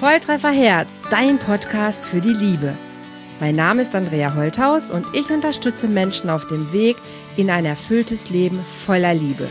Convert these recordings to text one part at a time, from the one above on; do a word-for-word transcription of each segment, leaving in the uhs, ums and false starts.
Volltreffer Herz, dein Podcast für die Liebe. Mein Name ist Andrea Holthaus und ich unterstütze Menschen auf dem Weg in ein erfülltes Leben voller Liebe.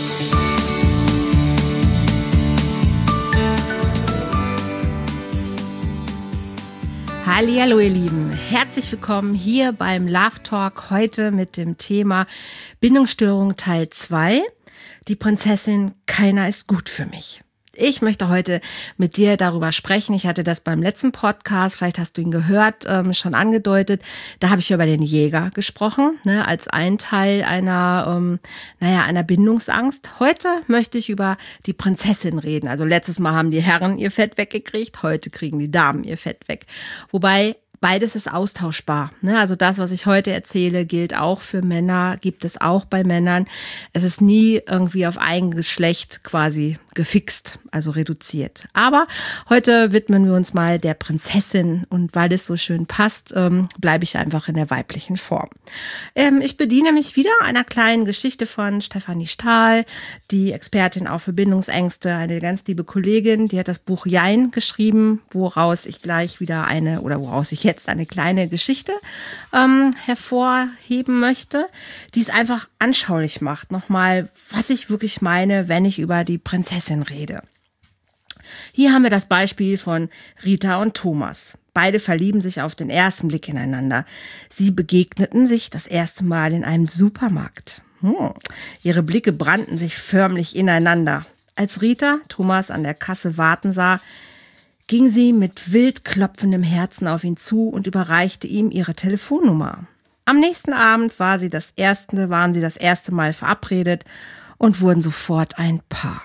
Hallihallo ihr Lieben, herzlich willkommen hier beim Love Talk, heute mit dem Thema Bindungsstörung Teil zwei, die Prinzessin Keiner ist gut für mich. Ich möchte heute mit dir darüber sprechen. Ich hatte das beim letzten Podcast, vielleicht hast du ihn gehört, ähm, schon angedeutet. Da habe ich über den Jäger gesprochen, ne, als ein Teil einer, ähm, naja, einer Bindungsangst. Heute möchte ich über die Prinzessin reden. Also letztes Mal haben die Herren ihr Fett weggekriegt, heute kriegen die Damen ihr Fett weg. Wobei beides ist austauschbar. Ne? Also das, was ich heute erzähle, gilt auch für Männer, gibt es auch bei Männern. Es ist nie irgendwie auf ein Geschlecht quasi gefixt, also reduziert. Aber heute widmen wir uns mal der Prinzessin und weil es so schön passt, ähm, bleibe ich einfach in der weiblichen Form. Ähm, ich bediene mich wieder einer kleinen Geschichte von Stefanie Stahl, die Expertin auch für Bindungsängste, eine ganz liebe Kollegin, die hat das Buch Jein geschrieben, woraus ich gleich wieder eine oder woraus ich jetzt eine kleine Geschichte ähm, hervorheben möchte, die es einfach anschaulich macht. Nochmal, was ich wirklich meine, wenn ich über die Prinzessin rede. Hier haben wir das Beispiel von Rita und Thomas. Beide verlieben sich auf den ersten Blick ineinander. Sie begegneten sich das erste Mal in einem Supermarkt. Hm. Ihre Blicke brannten sich förmlich ineinander. Als Rita Thomas an der Kasse warten sah, ging sie mit wild klopfendem Herzen auf ihn zu und überreichte ihm ihre Telefonnummer. Am nächsten Abend war sie das erste, waren sie das erste Mal verabredet und wurden sofort ein Paar.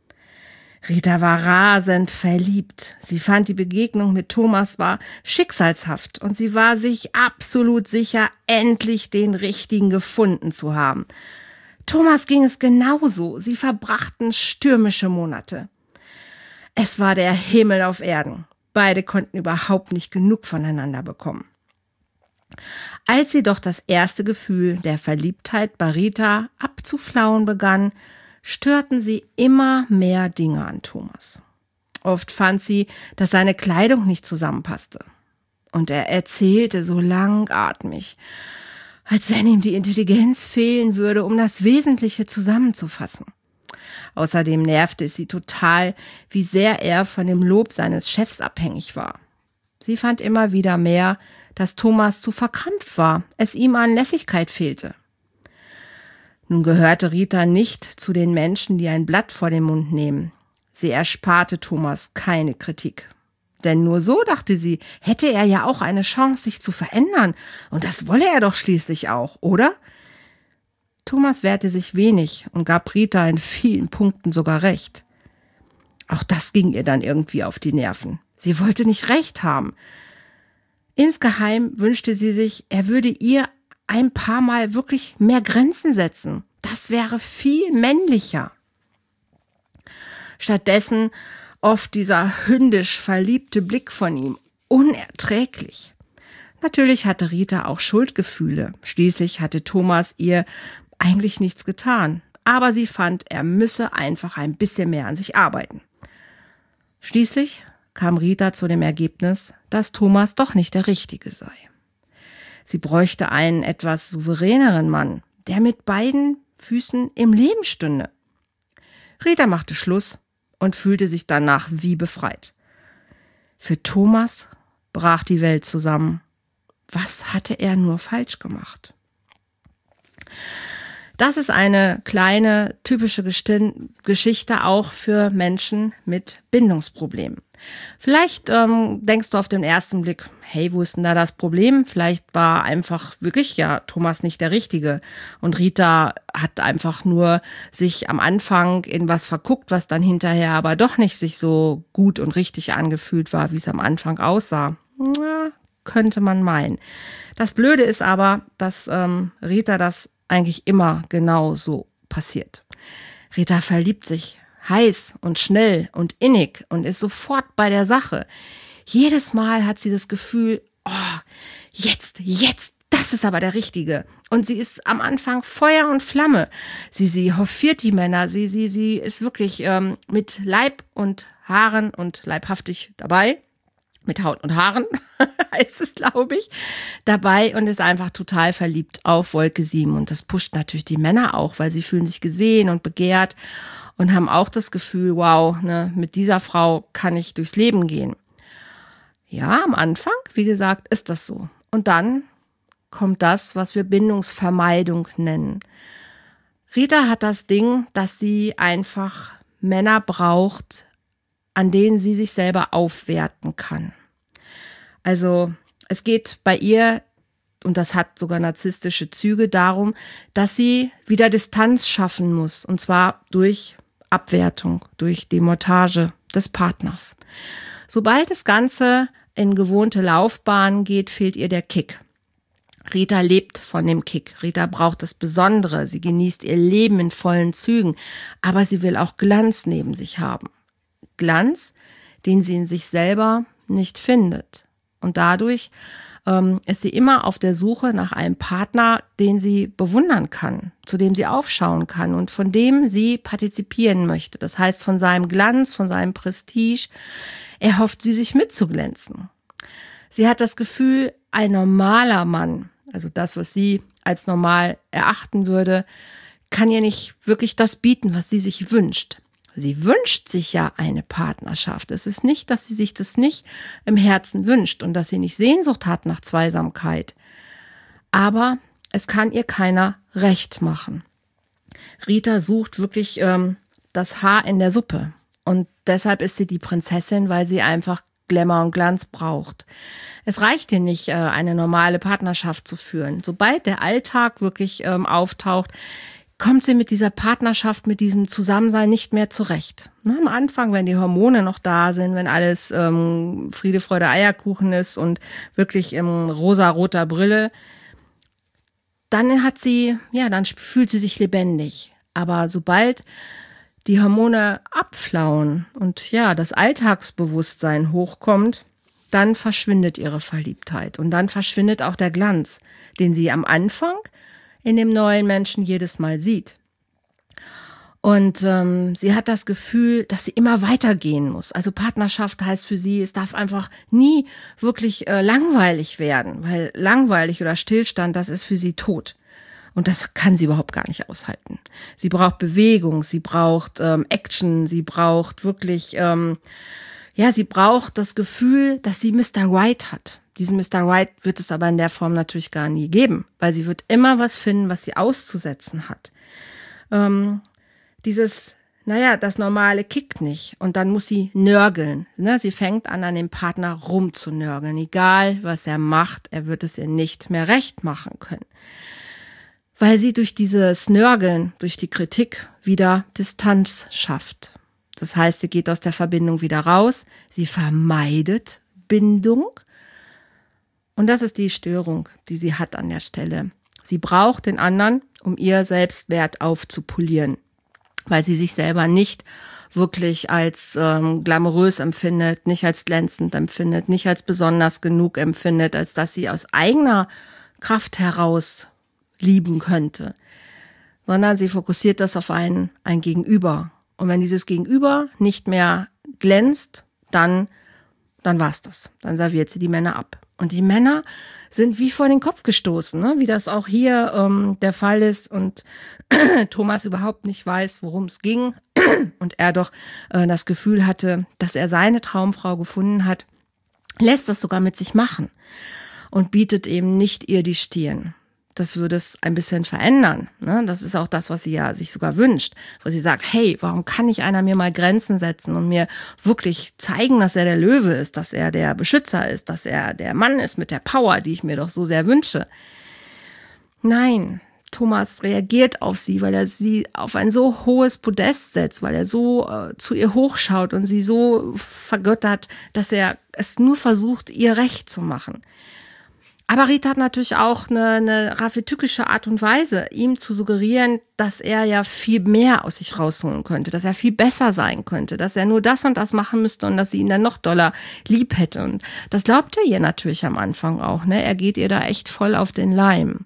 Rita war rasend verliebt. Sie fand, die Begegnung mit Thomas war schicksalshaft und sie war sich absolut sicher, endlich den Richtigen gefunden zu haben. Thomas ging es genauso. Sie verbrachten stürmische Monate. Es war der Himmel auf Erden. Beide konnten überhaupt nicht genug voneinander bekommen. Als sie doch das erste Gefühl der Verliebtheit bei Rita abzuflauen begann, störten sie immer mehr Dinge an Thomas. Oft fand sie, dass seine Kleidung nicht zusammenpasste. Und er erzählte so langatmig, als wenn ihm die Intelligenz fehlen würde, um das Wesentliche zusammenzufassen. Außerdem nervte es sie total, wie sehr er von dem Lob seines Chefs abhängig war. Sie fand immer wieder mehr, dass Thomas zu verkrampft war, es ihm an Lässigkeit fehlte. Nun gehörte Rita nicht zu den Menschen, die ein Blatt vor den Mund nehmen. Sie ersparte Thomas keine Kritik. Denn nur so, dachte sie, hätte er ja auch eine Chance, sich zu verändern. Und das wolle er doch schließlich auch, oder? Thomas wehrte sich wenig und gab Rita in vielen Punkten sogar recht. Auch das ging ihr dann irgendwie auf die Nerven. Sie wollte nicht recht haben. Insgeheim wünschte sie sich, er würde ihr ein paar Mal wirklich mehr Grenzen setzen. Das wäre viel männlicher. Stattdessen oft dieser hündisch verliebte Blick von ihm. Unerträglich. Natürlich hatte Rita auch Schuldgefühle. Schließlich hatte Thomas ihr eigentlich nichts getan. Aber sie fand, er müsse einfach ein bisschen mehr an sich arbeiten. Schließlich kam Rita zu dem Ergebnis, dass Thomas doch nicht der Richtige sei. Sie bräuchte einen etwas souveräneren Mann, der mit beiden Füßen im Leben stünde. Rita machte Schluss und fühlte sich danach wie befreit. Für Thomas brach die Welt zusammen. Was hatte er nur falsch gemacht? Das ist eine kleine, typische Geschichte auch für Menschen mit Bindungsproblemen. Vielleicht ähm, denkst du auf den ersten Blick, hey, wo ist denn da das Problem? Vielleicht war einfach wirklich ja Thomas nicht der Richtige und Rita hat einfach nur sich am Anfang in was verguckt, was dann hinterher aber doch nicht sich so gut und richtig angefühlt war, wie es am Anfang aussah. Na, könnte man meinen. Das Blöde ist aber, dass ähm, Rita das eigentlich immer genau so passiert. Rita verliebt sich heiß und schnell und innig und ist sofort bei der Sache. Jedes Mal hat sie das Gefühl, oh, jetzt, jetzt, das das ist aber der Richtige. Und sie ist am Anfang Feuer und Flamme. Sie, sie hofiert die Männer. Sie, sie, sie ist wirklich ähm, mit Leib und Haaren und leibhaftig dabei. Mit Haut und Haaren heißt es, glaube ich, dabei und ist einfach total verliebt auf Wolke sieben. Und das pusht natürlich die Männer auch, weil sie fühlen sich gesehen und begehrt und haben auch das Gefühl, wow, ne, mit dieser Frau kann ich durchs Leben gehen. Ja, am Anfang, wie gesagt, ist das so. Und dann kommt das, was wir Bindungsvermeidung nennen. Rita hat das Ding, dass sie einfach Männer braucht, an denen sie sich selber aufwerten kann. Also es geht bei ihr, und das hat sogar narzisstische Züge, darum, dass sie wieder Distanz schaffen muss. Und zwar durch Abwertung, durch Demontage des Partners. Sobald das Ganze in gewohnte Laufbahnen geht, fehlt ihr der Kick. Rita lebt von dem Kick. Rita braucht das Besondere. Sie genießt ihr Leben in vollen Zügen. Aber sie will auch Glanz neben sich haben. Glanz, den sie in sich selber nicht findet. Und dadurch ähm, ist sie immer auf der Suche nach einem Partner, den sie bewundern kann, zu dem sie aufschauen kann und von dem sie partizipieren möchte. Das heißt, von seinem Glanz, von seinem Prestige erhofft sie sich mitzuglänzen. Sie hat das Gefühl, ein normaler Mann, also das, was sie als normal erachten würde, kann ihr nicht wirklich das bieten, was sie sich wünscht. Sie wünscht sich ja eine Partnerschaft. Es ist nicht, dass sie sich das nicht im Herzen wünscht und dass sie nicht Sehnsucht hat nach Zweisamkeit. Aber es kann ihr keiner recht machen. Rita sucht wirklich ähm, das Haar in der Suppe. Und deshalb ist sie die Prinzessin, weil sie einfach Glamour und Glanz braucht. Es reicht ihr nicht, äh, eine normale Partnerschaft zu führen. Sobald der Alltag wirklich ähm, auftaucht, kommt sie mit dieser Partnerschaft, mit diesem Zusammensein nicht mehr zurecht. Ne, am Anfang, wenn die Hormone noch da sind, wenn alles ähm, Friede, Freude, Eierkuchen ist und wirklich in rosa-roter Brille, dann hat sie, ja, dann fühlt sie sich lebendig. Aber sobald die Hormone abflauen und ja, das Alltagsbewusstsein hochkommt, dann verschwindet ihre Verliebtheit und dann verschwindet auch der Glanz, den sie am Anfang in dem neuen Menschen jedes Mal sieht. Und ähm, sie hat das Gefühl, dass sie immer weitergehen muss. Also Partnerschaft heißt für sie, es darf einfach nie wirklich äh, langweilig werden, weil langweilig oder Stillstand, das ist für sie tot. Und das kann sie überhaupt gar nicht aushalten. Sie braucht Bewegung, sie braucht ähm, Action, sie braucht wirklich, ähm, ja, sie braucht das Gefühl, dass sie Mister Right hat. Diesen Mister Right wird es aber in der Form natürlich gar nie geben, weil sie wird immer was finden, was sie auszusetzen hat. Ähm, dieses, naja, das Normale kickt nicht und dann muss sie nörgeln. Ne? Sie fängt an, an dem Partner rumzunörgeln. Egal, was er macht, er wird es ihr nicht mehr recht machen können. Weil sie durch dieses Nörgeln, durch die Kritik wieder Distanz schafft. Das heißt, sie geht aus der Verbindung wieder raus, sie vermeidet Bindung. Und das ist die Störung, die sie hat an der Stelle. Sie braucht den anderen, um ihr Selbstwert aufzupolieren, weil sie sich selber nicht wirklich als ähm, glamourös empfindet, nicht als glänzend empfindet, nicht als besonders genug empfindet, als dass sie aus eigener Kraft heraus lieben könnte, sondern sie fokussiert das auf ein, ein Gegenüber. Und wenn dieses Gegenüber nicht mehr glänzt, dann, dann war's das. Dann serviert sie die Männer ab. Und die Männer sind wie vor den Kopf gestoßen, ne? Wie das auch hier ähm, der Fall ist und Thomas überhaupt nicht weiß, worum es ging und er doch äh, das Gefühl hatte, dass er seine Traumfrau gefunden hat, lässt das sogar mit sich machen und bietet eben nicht ihr die Stirn. Das würde es ein bisschen verändern. Ne? Das ist auch das, was sie ja sich sogar wünscht, wo sie sagt, hey, warum kann nicht einer mir mal Grenzen setzen und mir wirklich zeigen, dass er der Löwe ist, dass er der Beschützer ist, dass er der Mann ist mit der Power, die ich mir doch so sehr wünsche. Nein, Thomas reagiert auf sie, weil er sie auf ein so hohes Podest setzt, weil er so äh, zu ihr hochschaut und sie so vergöttert, dass er es nur versucht, ihr recht zu machen. Aber Rita hat natürlich auch eine, eine raffetückische Art und Weise, ihm zu suggerieren, dass er ja viel mehr aus sich rausholen könnte, dass er viel besser sein könnte, dass er nur das und das machen müsste und dass sie ihn dann noch doller lieb hätte. Und das glaubt er ihr natürlich am Anfang auch, ne? Er geht ihr da echt voll auf den Leim.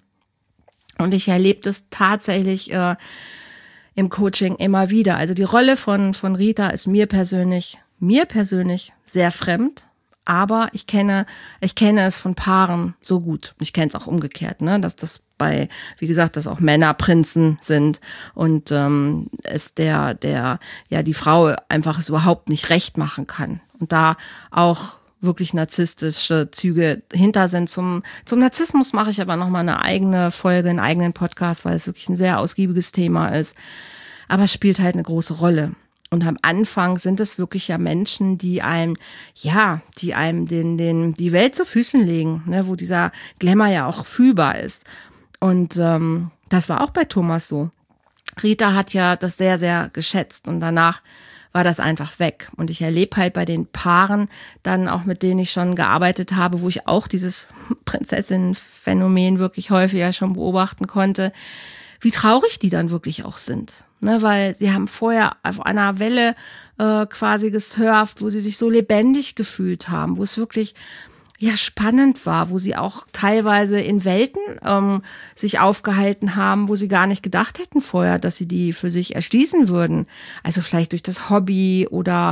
Und ich erlebe das tatsächlich äh, im Coaching immer wieder. Also die Rolle von, von Rita ist mir persönlich, mir persönlich sehr fremd. Aber ich kenne, ich kenne es von Paaren so gut. Ich kenne es auch umgekehrt, ne, dass das bei, wie gesagt, dass auch Männer Prinzen sind und ähm, es der, der, ja, die Frau einfach es überhaupt nicht recht machen kann und da auch wirklich narzisstische Züge hinter sind. Zum zum Narzissmus mache ich aber noch mal eine eigene Folge, einen eigenen Podcast, weil es wirklich ein sehr ausgiebiges Thema ist. Aber es spielt halt eine große Rolle. Und am Anfang sind es wirklich ja Menschen, die einem, ja, die einem den, den, die Welt zu Füßen legen, ne, wo dieser Glamour ja auch fühlbar ist. Und ähm, das war auch bei Thomas so. Rita hat ja das sehr, sehr geschätzt und danach war das einfach weg. Und ich erlebe halt bei den Paaren dann auch, mit denen ich schon gearbeitet habe, wo ich auch dieses Prinzessin-Phänomen wirklich häufiger schon beobachten konnte, wie traurig die dann wirklich auch sind. Ne, weil sie haben vorher auf einer Welle äh, quasi gesurft, wo sie sich so lebendig gefühlt haben, wo es wirklich ja spannend war, wo sie auch teilweise in Welten ähm, sich aufgehalten haben, wo sie gar nicht gedacht hätten vorher, dass sie die für sich erschließen würden. Also vielleicht durch das Hobby oder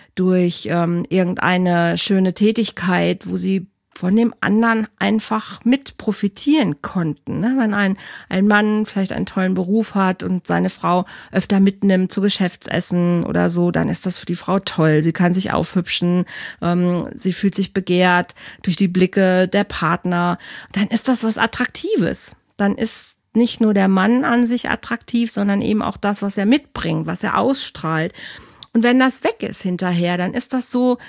durch ähm, irgendeine schöne Tätigkeit, wo sie von dem anderen einfach mit profitieren konnten. Ne? Wenn ein, ein Mann vielleicht einen tollen Beruf hat und seine Frau öfter mitnimmt zu Geschäftsessen oder so, dann ist das für die Frau toll. Sie kann sich aufhübschen, ähm, sie fühlt sich begehrt durch die Blicke der Partner. Dann ist das was Attraktives. Dann ist nicht nur der Mann an sich attraktiv, sondern eben auch das, was er mitbringt, was er ausstrahlt. Und wenn das weg ist hinterher, dann ist das so,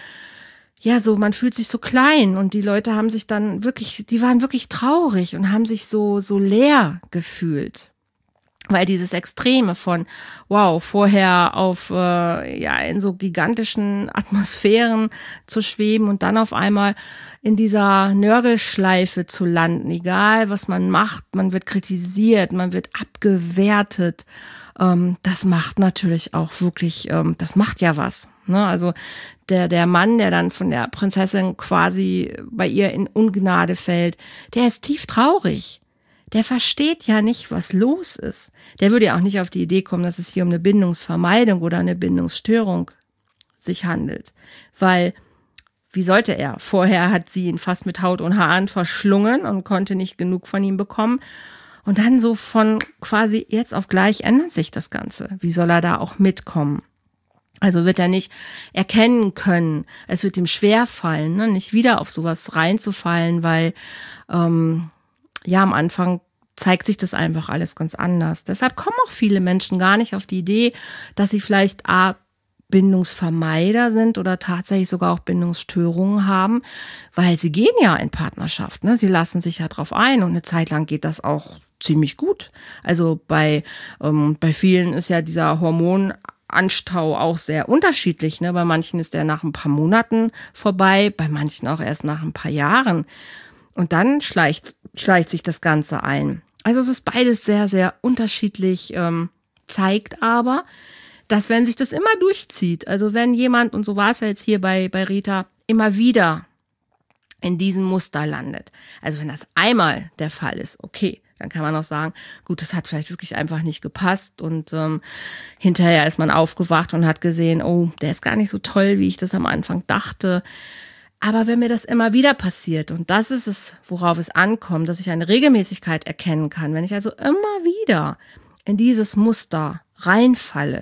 ja, so, man fühlt sich so klein und die Leute haben sich dann wirklich, die waren wirklich traurig und haben sich so, so leer gefühlt. Weil dieses Extreme von, wow, vorher auf, äh, ja, in so gigantischen Atmosphären zu schweben und dann auf einmal in dieser Nörgelschleife zu landen, egal was man macht, man wird kritisiert, man wird abgewertet. Ähm, das macht natürlich auch wirklich, ähm, das macht ja was. Ne? Also der, der Mann, der dann von der Prinzessin quasi bei ihr in Ungnade fällt, der ist tief traurig. Der versteht ja nicht, was los ist. Der würde ja auch nicht auf die Idee kommen, dass es hier um eine Bindungsvermeidung oder eine Bindungsstörung sich handelt. Weil, wie sollte er? Vorher hat sie ihn fast mit Haut und Haaren verschlungen und konnte nicht genug von ihm bekommen. Und dann so von quasi jetzt auf gleich ändert sich das Ganze. Wie soll er da auch mitkommen? Also wird er nicht erkennen können. Es wird ihm schwerfallen, ne? Nicht wieder auf sowas reinzufallen, weil ähm, ja, am Anfang zeigt sich das einfach alles ganz anders. Deshalb kommen auch viele Menschen gar nicht auf die Idee, dass sie vielleicht A, Bindungsvermeider sind oder tatsächlich sogar auch Bindungsstörungen haben, weil sie gehen ja in Partnerschaft, ne? Sie lassen sich ja drauf ein und eine Zeit lang geht das auch ziemlich gut. Also bei, ähm, bei vielen ist ja dieser Hormonanstau auch sehr unterschiedlich, ne? Bei manchen ist der nach ein paar Monaten vorbei, bei manchen auch erst nach ein paar Jahren. Und dann schleicht, schleicht sich das Ganze ein. Also es ist beides sehr, sehr unterschiedlich, ähm, zeigt aber, dass wenn sich das immer durchzieht, also wenn jemand, und so war es ja jetzt hier bei, bei Rita, immer wieder in diesem Muster landet. Also wenn das einmal der Fall ist, okay, dann kann man auch sagen, gut, das hat vielleicht wirklich einfach nicht gepasst und ähm, hinterher ist man aufgewacht und hat gesehen, oh, der ist gar nicht so toll, wie ich das am Anfang dachte. Aber wenn mir das immer wieder passiert, und das ist es, worauf es ankommt, dass ich eine Regelmäßigkeit erkennen kann, wenn ich also immer wieder in dieses Muster reinfalle,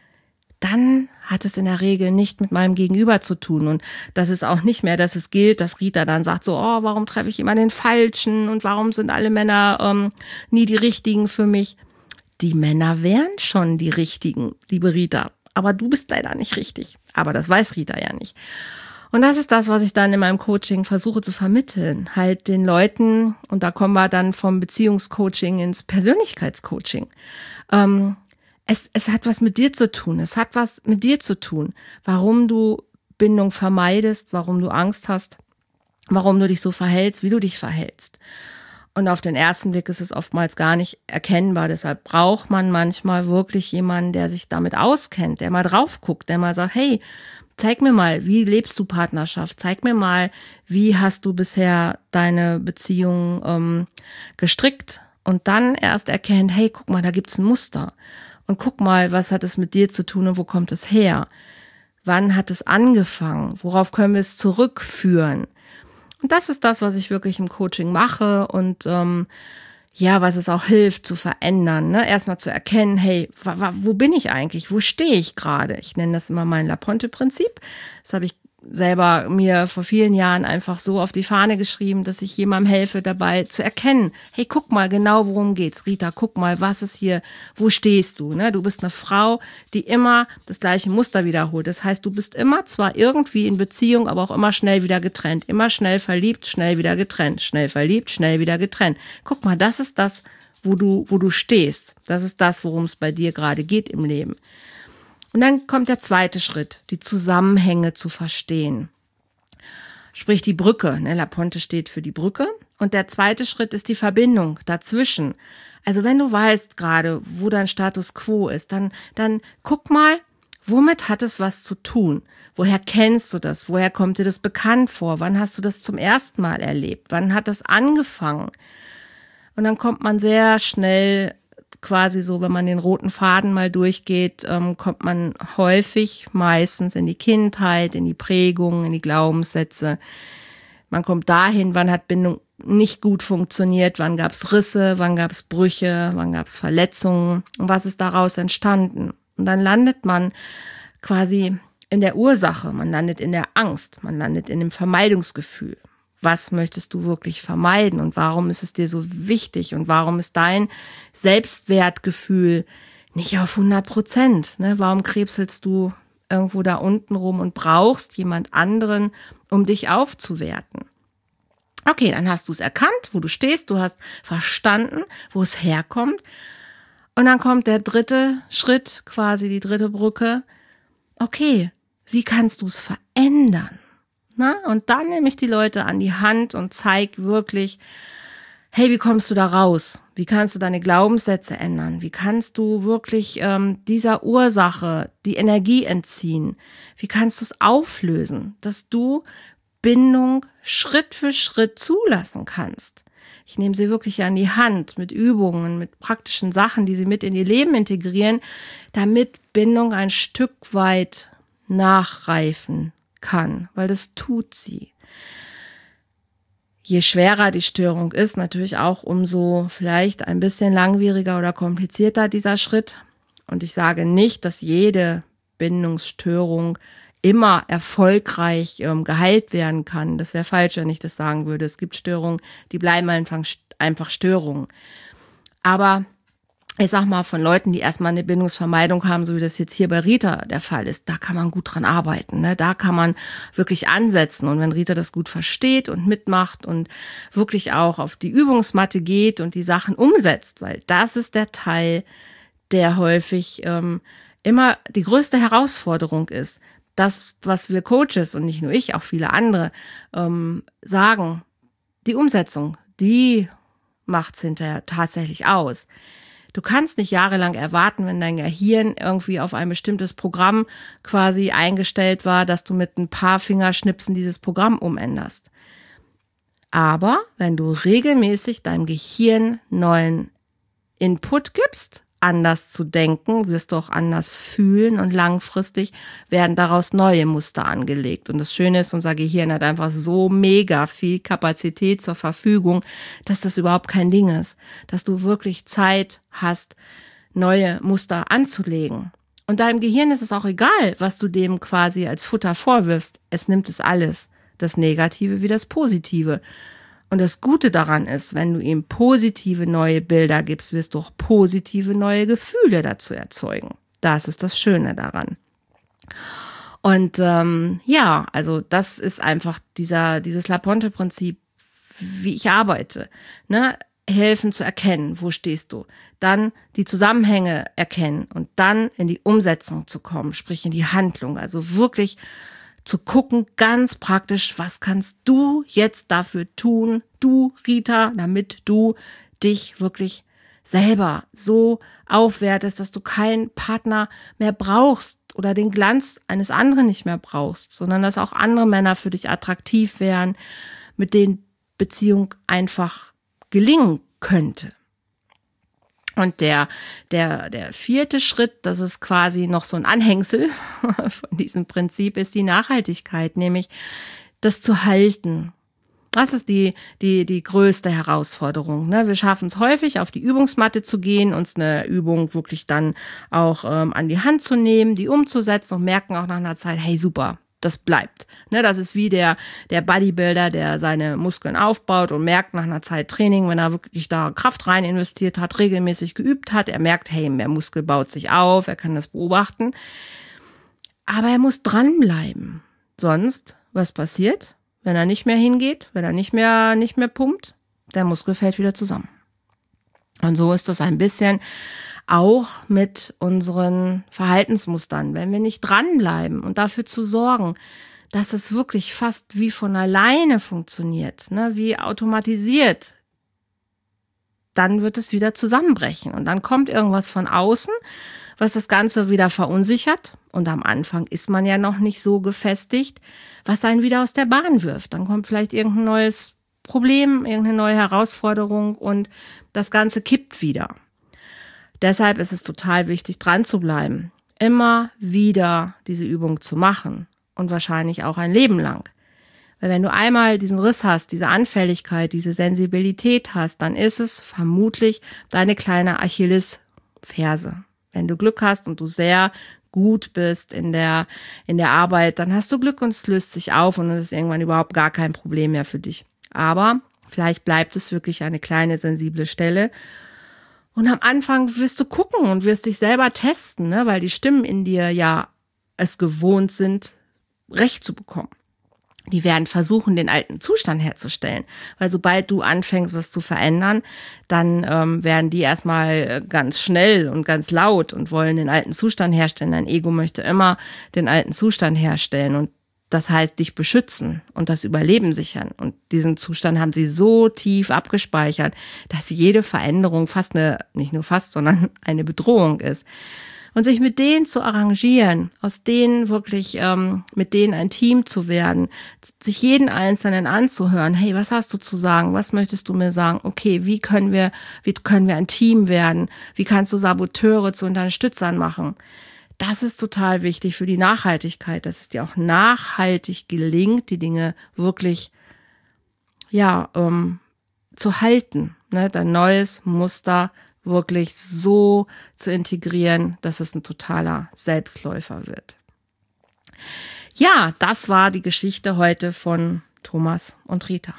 dann hat es in der Regel nicht mit meinem Gegenüber zu tun. Und das ist auch nicht mehr, dass es gilt, dass Rita dann sagt so, oh, warum treffe ich immer den Falschen und warum sind alle Männer ähm, nie die Richtigen für mich? Die Männer wären schon die Richtigen, liebe Rita, aber du bist leider nicht richtig. Aber das weiß Rita ja nicht. Und das ist das, was ich dann in meinem Coaching versuche zu vermitteln. Halt den Leuten, und da kommen wir dann vom Beziehungscoaching ins Persönlichkeitscoaching. Ähm, es, es hat was mit dir zu tun. Es hat was mit dir zu tun, warum du Bindung vermeidest, warum du Angst hast, warum du dich so verhältst, wie du dich verhältst. Und auf den ersten Blick ist es oftmals gar nicht erkennbar. Deshalb braucht man manchmal wirklich jemanden, der sich damit auskennt, der mal drauf guckt, der mal sagt, hey, zeig mir mal, wie lebst du Partnerschaft? Zeig mir mal, wie hast du bisher deine Beziehung ähm, gestrickt? Und dann erst erkennt, hey, guck mal, da gibt's ein Muster. Und guck mal, was hat es mit dir zu tun und wo kommt es her? Wann hat es angefangen? Worauf können wir es zurückführen? Und das ist das, was ich wirklich im Coaching mache und ähm, ja, was es auch hilft zu verändern. Ne? Erstmal zu erkennen, hey, wa, wa, wo bin ich eigentlich? Wo stehe ich gerade? Ich nenne das immer mein Laponte-Prinzip. Das habe ich selber mir vor vielen Jahren einfach so auf die Fahne geschrieben, dass ich jemandem helfe, dabei zu erkennen, hey, guck mal genau, worum geht's. Rita, guck mal, was ist hier, wo stehst du? Ne? Du bist eine Frau, die immer das gleiche Muster wiederholt. Das heißt, du bist immer zwar irgendwie in Beziehung, aber auch immer schnell wieder getrennt. Immer schnell verliebt, schnell wieder getrennt. Schnell verliebt, schnell wieder getrennt. Guck mal, das ist das, wo du, wo du stehst. Das ist das, worum es bei dir gerade geht im Leben. Und dann kommt der zweite Schritt, die Zusammenhänge zu verstehen. Sprich die Brücke, ne? Laponte steht für die Brücke. Und der zweite Schritt ist die Verbindung dazwischen. Also wenn du weißt gerade, wo dein Status quo ist, dann, dann guck mal, womit hat es was zu tun? Woher kennst du das? Woher kommt dir das bekannt vor? Wann hast du das zum ersten Mal erlebt? Wann hat das angefangen? Und dann kommt man sehr schnell quasi so, wenn man den roten Faden mal durchgeht, ähm, kommt man häufig meistens in die Kindheit, in die Prägung, in die Glaubenssätze. Man kommt dahin, wann hat Bindung nicht gut funktioniert, wann gab es Risse, wann gab es Brüche, wann gab es Verletzungen und was ist daraus entstanden. Und dann landet man quasi in der Ursache, man landet in der Angst, man landet in dem Vermeidungsgefühl. Was möchtest du wirklich vermeiden und warum ist es dir so wichtig und warum ist dein Selbstwertgefühl nicht auf hundert Prozent? Ne? Warum krebselst du irgendwo da unten rum und brauchst jemand anderen, um dich aufzuwerten? Okay, dann hast du es erkannt, wo du stehst, du hast verstanden, wo es herkommt. Und dann kommt der dritte Schritt, quasi die dritte Brücke. Okay, wie kannst du es verändern? Na, und dann nehme ich die Leute an die Hand und zeige wirklich, hey, wie kommst du da raus? Wie kannst du deine Glaubenssätze ändern? Wie kannst du wirklich ähm, dieser Ursache die Energie entziehen? Wie kannst du es auflösen, dass du Bindung Schritt für Schritt zulassen kannst? Ich nehme sie wirklich an die Hand mit Übungen, mit praktischen Sachen, die sie mit in ihr Leben integrieren, damit Bindung ein Stück weit nachreifen kann, weil das tut sie. Je schwerer die Störung ist, natürlich auch umso vielleicht ein bisschen langwieriger oder komplizierter dieser Schritt. Und ich sage nicht, dass jede Bindungsstörung immer erfolgreich ähm, geheilt werden kann. Das wäre falsch, wenn ich das sagen würde. Es gibt Störungen, die bleiben einfach, einfach Störungen. Aber ich sag mal, von Leuten, die erstmal eine Bindungsvermeidung haben, so wie das jetzt hier bei Rita der Fall ist, da kann man gut dran arbeiten, ne? Da kann man wirklich ansetzen. Und wenn Rita das gut versteht und mitmacht und wirklich auch auf die Übungsmatte geht und die Sachen umsetzt, weil das ist der Teil, der häufig ähm, immer die größte Herausforderung ist. Das, was wir Coaches und nicht nur ich, auch viele andere ähm, sagen, die Umsetzung, die macht's hinterher tatsächlich aus. Du kannst nicht jahrelang erwarten, wenn dein Gehirn irgendwie auf ein bestimmtes Programm quasi eingestellt war, dass du mit ein paar Fingerschnipsen dieses Programm umänderst. Aber wenn du regelmäßig deinem Gehirn neuen Input gibst, anders zu denken, wirst du auch anders fühlen und langfristig werden daraus neue Muster angelegt. Und das Schöne ist, unser Gehirn hat einfach so mega viel Kapazität zur Verfügung, dass das überhaupt kein Ding ist, dass du wirklich Zeit hast, neue Muster anzulegen. Und deinem Gehirn ist es auch egal, was du dem quasi als Futter vorwirfst. Es nimmt es alles, das Negative wie das Positive. Und das Gute daran ist, wenn du ihm positive neue Bilder gibst, wirst du auch positive neue Gefühle dazu erzeugen. Das ist das Schöne daran. Und ähm, ja, also das ist einfach dieser dieses Laponte-Prinzip, wie ich arbeite. Ne? Helfen zu erkennen, wo stehst du. Dann die Zusammenhänge erkennen und dann in die Umsetzung zu kommen, sprich in die Handlung. Also wirklich zu gucken, ganz praktisch, was kannst du jetzt dafür tun, du Rita, damit du dich wirklich selber so aufwertest, dass du keinen Partner mehr brauchst oder den Glanz eines anderen nicht mehr brauchst, sondern dass auch andere Männer für dich attraktiv wären, mit denen Beziehung einfach gelingen könnte. Und der, der, der vierte Schritt, das ist quasi noch so ein Anhängsel von diesem Prinzip, ist die Nachhaltigkeit, nämlich das zu halten. Das ist die, die, die größte Herausforderung. Ne? Wir schaffen es häufig, auf die Übungsmatte zu gehen, uns eine Übung wirklich dann auch ähm, an die Hand zu nehmen, die umzusetzen und merken auch nach einer Zeit, hey, super, das bleibt. Ne? Das ist wie der, der Bodybuilder, der seine Muskeln aufbaut und merkt nach einer Zeit Training, wenn er wirklich da Kraft rein investiert hat, regelmäßig geübt hat, er merkt, hey, der Muskel baut sich auf, er kann das beobachten. Aber er muss dranbleiben. Sonst, was passiert? Wenn er nicht mehr hingeht, wenn er nicht mehr, nicht mehr pumpt, der Muskel fällt wieder zusammen. Und so ist das ein bisschen auch mit unseren Verhaltensmustern. Wenn wir nicht dranbleiben und dafür zu sorgen, dass es wirklich fast wie von alleine funktioniert, ne, wie automatisiert, dann wird es wieder zusammenbrechen. Und dann kommt irgendwas von außen, was das Ganze wieder verunsichert. Und am Anfang ist man ja noch nicht so gefestigt, was einen wieder aus der Bahn wirft. Dann kommt vielleicht irgendein neues Problem, irgendeine neue Herausforderung und das Ganze kippt wieder. Deshalb ist es total wichtig, dran zu bleiben, immer wieder diese Übung zu machen und wahrscheinlich auch ein Leben lang. Weil wenn du einmal diesen Riss hast, diese Anfälligkeit, diese Sensibilität hast, dann ist es vermutlich deine kleine Achillesferse. Wenn du Glück hast und du sehr gut bist in der, in der Arbeit, dann hast du Glück und es löst sich auf und es ist irgendwann überhaupt gar kein Problem mehr für dich. Aber vielleicht bleibt es wirklich eine kleine sensible Stelle. Und am Anfang wirst du gucken und wirst dich selber testen, ne? Weil die Stimmen in dir ja es gewohnt sind, Recht zu bekommen. Die werden versuchen, den alten Zustand herzustellen. Weil sobald du anfängst, was zu verändern, dann ähm, werden die erstmal ganz schnell und ganz laut und wollen den alten Zustand herstellen. Dein Ego möchte immer den alten Zustand herstellen und das heißt, dich beschützen und das Überleben sichern. Und diesen Zustand haben sie so tief abgespeichert, dass jede Veränderung fast eine, nicht nur fast, sondern eine Bedrohung ist. Und sich mit denen zu arrangieren, aus denen wirklich, ähm, mit denen ein Team zu werden, sich jeden Einzelnen anzuhören, hey, was hast du zu sagen, was möchtest du mir sagen, okay, wie können wir, wie können wir ein Team werden, wie kannst du Saboteure zu Unterstützern machen? Das ist total wichtig für die Nachhaltigkeit, dass es dir auch nachhaltig gelingt, die Dinge wirklich, ja, ähm, zu halten, ne, dein neues Muster wirklich so zu integrieren, dass es ein totaler Selbstläufer wird. Ja, das war die Geschichte heute von Thomas und Rita.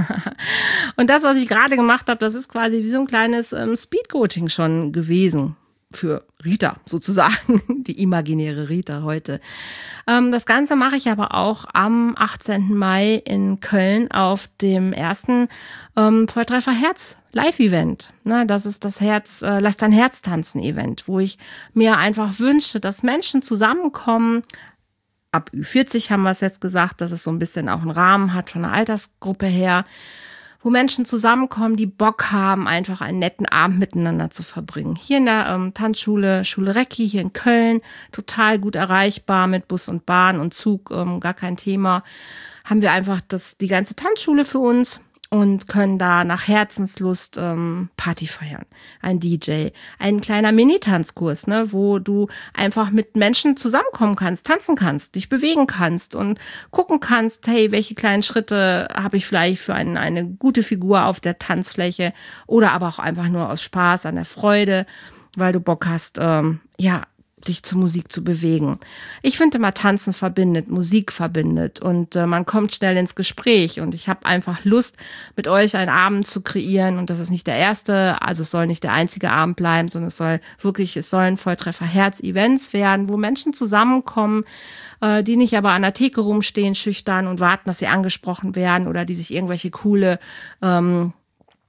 Und das, was ich gerade gemacht habe, das ist quasi wie so ein kleines ähm, Speed-Coaching schon gewesen. Für Rita sozusagen, die imaginäre Rita heute. Ähm, das Ganze mache ich aber auch am achtzehnten Mai in Köln auf dem ersten ähm, Volltreffer Herz Live-Event. Ne, das ist das Herz, äh, Lass dein Herz tanzen Event, wo ich mir einfach wünsche, dass Menschen zusammenkommen. Ab Ü vierzig haben wir es jetzt gesagt, dass es so ein bisschen auch einen Rahmen hat von der Altersgruppe her, wo Menschen zusammenkommen, die Bock haben, einfach einen netten Abend miteinander zu verbringen. Hier in der ähm, Tanzschule, Schule Recki, hier in Köln, total gut erreichbar mit Bus und Bahn und Zug, ähm, gar kein Thema. Haben wir einfach das, die ganze Tanzschule für uns und können da nach Herzenslust ähm, Party feiern. Ein D J, ein kleiner Mini-Tanzkurs, ne, wo du einfach mit Menschen zusammenkommen kannst, tanzen kannst, dich bewegen kannst und gucken kannst, hey, welche kleinen Schritte habe ich vielleicht für ein, eine gute Figur auf der Tanzfläche oder aber auch einfach nur aus Spaß, an der Freude, weil du Bock hast, ähm, ja, dich zur Musik zu bewegen. Ich finde immer, Tanzen verbindet, Musik verbindet und äh, man kommt schnell ins Gespräch und ich habe einfach Lust, mit euch einen Abend zu kreieren und das ist nicht der erste, also es soll nicht der einzige Abend bleiben, sondern es soll wirklich, es sollen Volltreffer-Herz-Events werden, wo Menschen zusammenkommen, äh, die nicht aber an der Theke rumstehen, schüchtern und warten, dass sie angesprochen werden oder die sich irgendwelche coole ähm,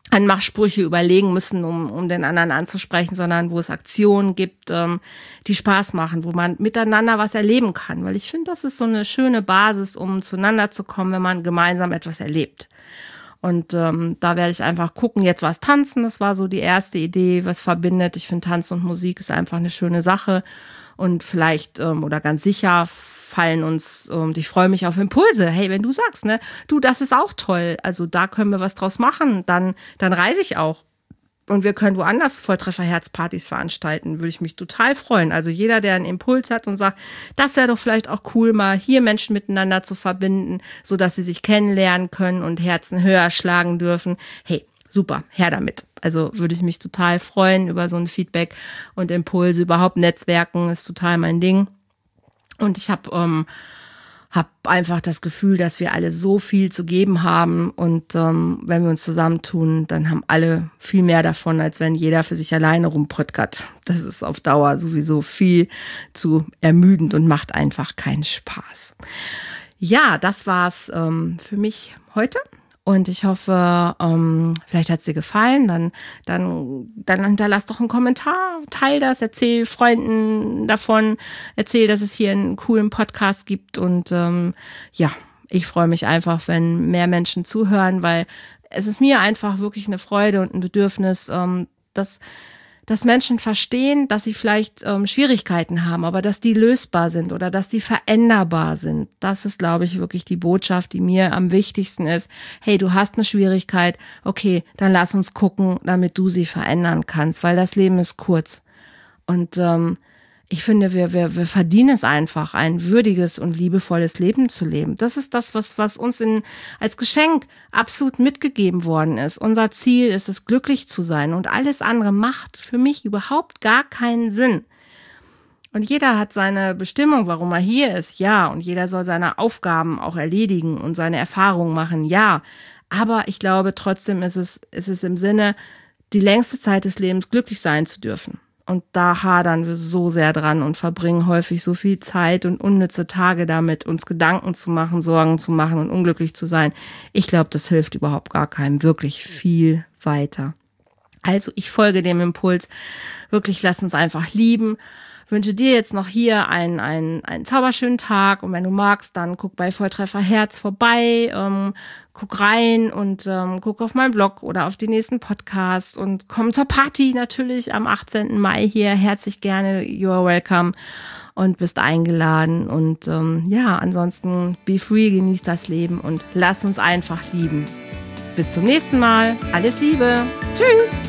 Anmachsprüche überlegen müssen, um, um den anderen anzusprechen, sondern wo es Aktionen gibt, ähm, die Spaß machen, wo man miteinander was erleben kann. Weil ich finde, das ist so eine schöne Basis, um zueinander zu kommen, wenn man gemeinsam etwas erlebt. Und ähm, da werde ich einfach gucken, jetzt war es Tanzen, das war so die erste Idee, was verbindet. Ich finde, Tanz und Musik ist einfach eine schöne Sache. Und vielleicht ähm, oder ganz sicher fallen uns, und ich freue mich auf Impulse. Hey, wenn du sagst, ne, du, das ist auch toll, also da können wir was draus machen, dann, dann reise ich auch. Und wir können woanders Volltreffer-Herzpartys veranstalten, würde ich mich total freuen. Also jeder, der einen Impuls hat und sagt, das wäre doch vielleicht auch cool, mal hier Menschen miteinander zu verbinden, sodass sie sich kennenlernen können und Herzen höher schlagen dürfen. Hey, super, her damit. Also würde ich mich total freuen über so ein Feedback und Impulse. Überhaupt Netzwerken ist total mein Ding. Und ich habe ähm, hab einfach das Gefühl, dass wir alle so viel zu geben haben. Und ähm, wenn wir uns zusammentun, dann haben alle viel mehr davon, als wenn jeder für sich alleine rumpröttgert. Das ist auf Dauer sowieso viel zu ermüdend und macht einfach keinen Spaß. Ja, das war's ähm, für mich heute. Und ich hoffe, ähm, vielleicht hat es dir gefallen. Dann, dann, dann hinterlass doch einen Kommentar, teil das, erzähl Freunden davon, erzähl, dass es hier einen coolen Podcast gibt. Und ähm, ja, ich freue mich einfach, wenn mehr Menschen zuhören, weil es ist mir einfach wirklich eine Freude und ein Bedürfnis, ähm, dass dass Menschen verstehen, dass sie vielleicht ähm, Schwierigkeiten haben, aber dass die lösbar sind oder dass die veränderbar sind. Das ist, glaube ich, wirklich die Botschaft, die mir am wichtigsten ist. Hey, du hast eine Schwierigkeit, okay, dann lass uns gucken, damit du sie verändern kannst, weil das Leben ist kurz. Und ähm, ich finde, wir, wir, wir verdienen es einfach, ein würdiges und liebevolles Leben zu leben. Das ist das, was, was uns in, als Geschenk absolut mitgegeben worden ist. Unser Ziel ist es, glücklich zu sein, und alles andere macht für mich überhaupt gar keinen Sinn. Und jeder hat seine Bestimmung, warum er hier ist, ja. Und jeder soll seine Aufgaben auch erledigen und seine Erfahrungen machen, ja. Aber ich glaube, trotzdem ist es, ist es im Sinne, die längste Zeit des Lebens glücklich sein zu dürfen. Und da hadern wir so sehr dran und verbringen häufig so viel Zeit und unnütze Tage damit, uns Gedanken zu machen, Sorgen zu machen und unglücklich zu sein. Ich glaube, das hilft überhaupt gar keinem wirklich viel weiter. Also ich folge dem Impuls, wirklich lass uns einfach lieben. Wünsche dir jetzt noch hier einen, einen, einen zauberschönen Tag, und wenn du magst, dann guck bei Volltreffer Herz vorbei, ähm, guck rein und ähm, guck auf meinen Blog oder auf die nächsten Podcasts und komm zur Party natürlich am achtzehnten Mai hier. Herzlich gerne, you are welcome und bist eingeladen. Und ähm, ja, ansonsten be free, genieß das Leben und lass uns einfach lieben. Bis zum nächsten Mal. Alles Liebe. Tschüss.